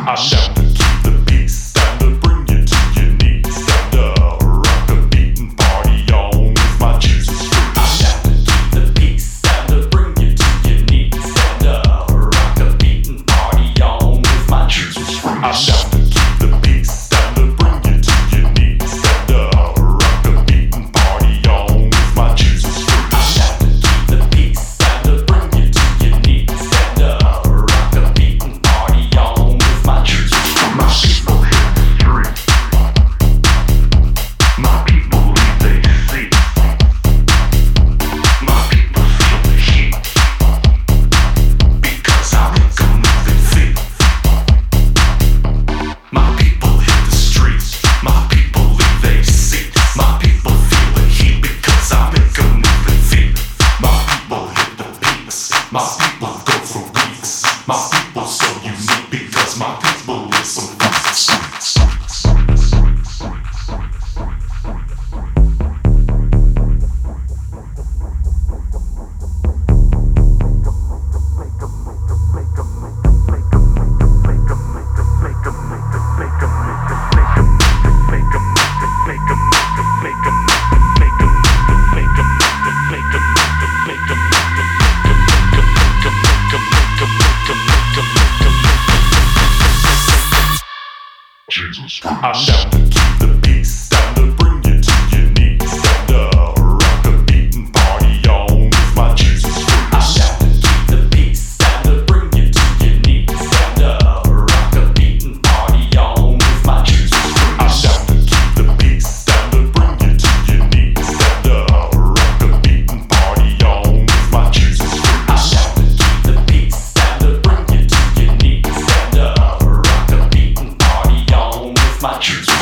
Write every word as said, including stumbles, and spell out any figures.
down to keep the peace, down to bring you to your knees, down to rock the beat and party on with my Jesus freak. I'm down to keep the peace, down to bring you to your knees, down to rock the beat and party on with my Jesus freak. I'm down to keep the peace, down to bring you to your knees, down to rock the beat and party on with my Jesus freak. I'm down to keep the peace, down to bring you to your knees, down to rock the beat and party on with my Jesus freak. My people hit the street. My people leave they see. My people feel the heat because I make them move their feet. My people hit the streets. My people leave they see. My people feel the heat because I make them move their feet. My people hit the beats. My people go for weeks. My people so unique because my people is so weak. Jesus. I'm down to keep the peace, down to bring you to your knees, down to rock the beat and party on with my Jesus freak. I'm down to keep the peace, down to bring you to your knees, down to rock the beat and party on with my Jesus freak. I'm down to keep the peace, down to bring you to your knees, down to rock the beat and party on with my Jesus freak. I'm down to keep the peace, down to bring you to your knees, down to rock the beat and party on with my Jesus.